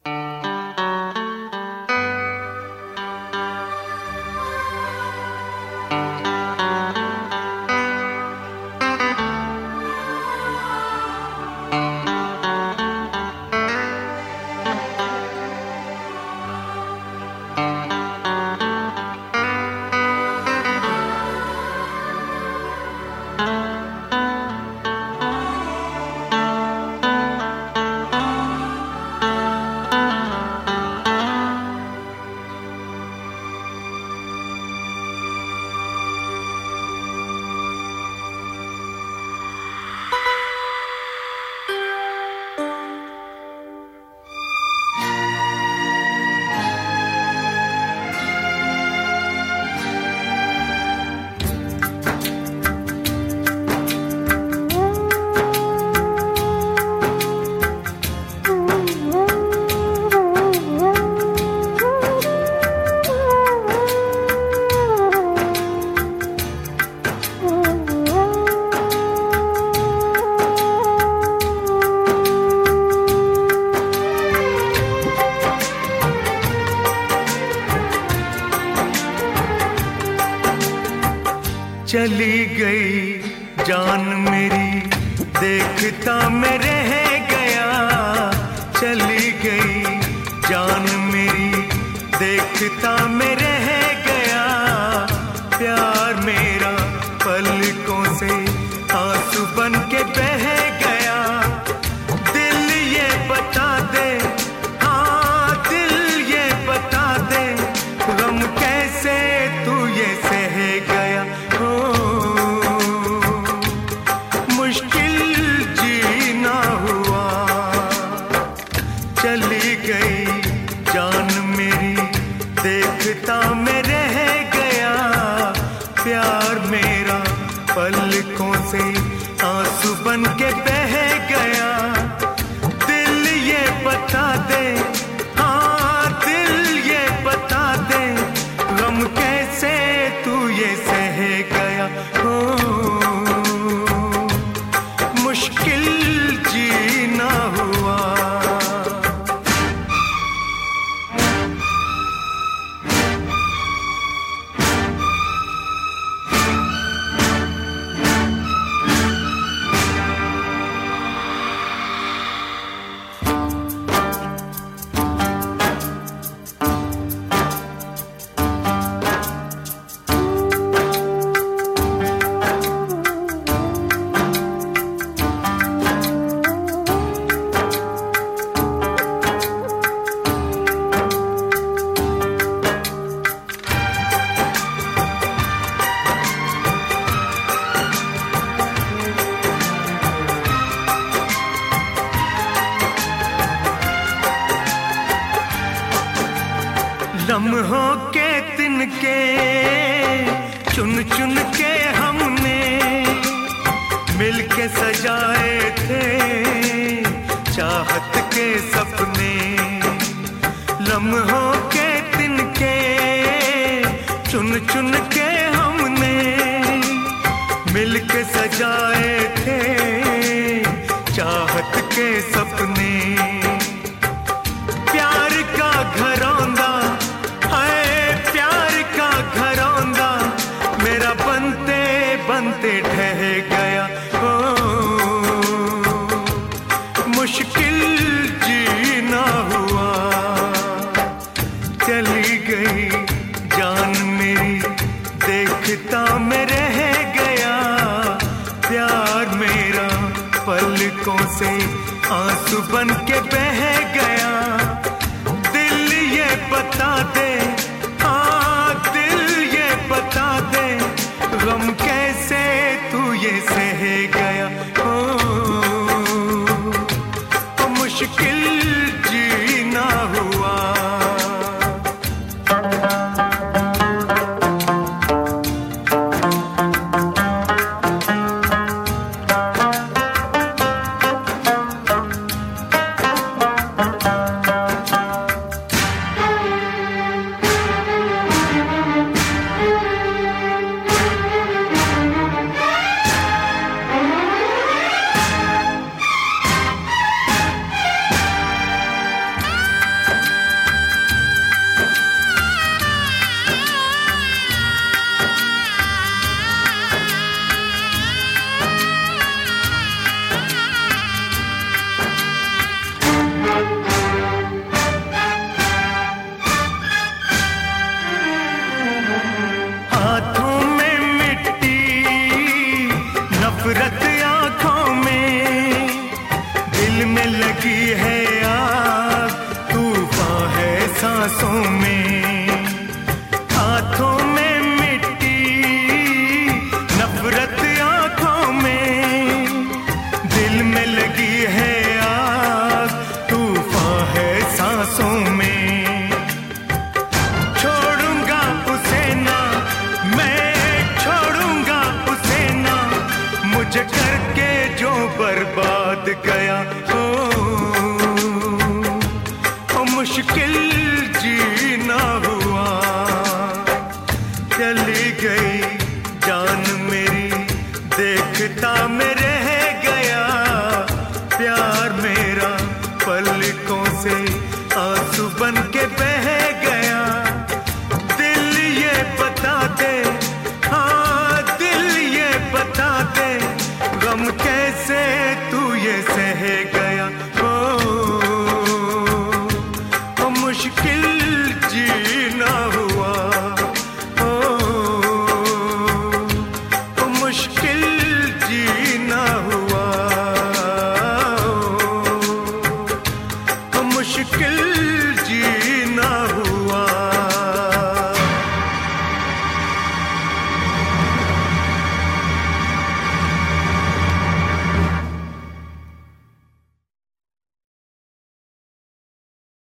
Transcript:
चली गई जान मेरी देखता मैं रह गया, चली गई जान मेरी देखता मैं रह गया, प्यार मेरा पलकों से आंसू बन के बह गया। दिल ये बता दे, हाँ दिल ये बता दे, गम कैसे तू ये सह गया। मुश्किल जीना हुआ, चली गई जान मेरी देखता मैं रह गया, प्यार मेरा पलकों से आंसू बन के बह गया। दिल ये बता दे, हाँ दिल ये बता दे, गम कैसे तू ये सह गया। मुश्किल जीना हुआ। लम्हों के तिनके चुन चुन के हमने मिलके सजाए थे चाहत के सपने। लम्हों के तिनके चुन चुन के हमने मिलके सजाए थे चाहत के सपने। प्यार का घरौंदा, प्यार का घरौंदा मेरा बनते बनते ढह गया। मुश्किल जीना हुआ, चली गई जान मेरी देखता मैं रह गया, प्यार मेरा पलकों से आंसू बन के बह गया। दिल ये बता दे, हाँ दिल ये बता दे, गम कैसे तू ये सह गया। मुश्किल जीना हुआ। हाथों में मिट्टी, नफरत आंखों में, दिल में लगी है आग, तूफान है सांसों में। हाथों में मिट्टी, नफरत आंखों में, दिल में लगी है आग, तूफान है सांसों में। छोड़ूंगा उसे ना, मैं छोड़ूंगा उसे ना, मुझे करके जो बर्बाद गया हो। मुश्किल जीना हुआ, चली गई जान मेरी, देखता मैं रह गया। प्यार मेरा पलकों से आंसू बन के बह गया। दिल ये बता दे, हाँ दिल ये बता दे, गम कैसे तू ये सह गया। मुश्किल जीना हुआ, मुश्किल जीना हुआ, मुश्किल जी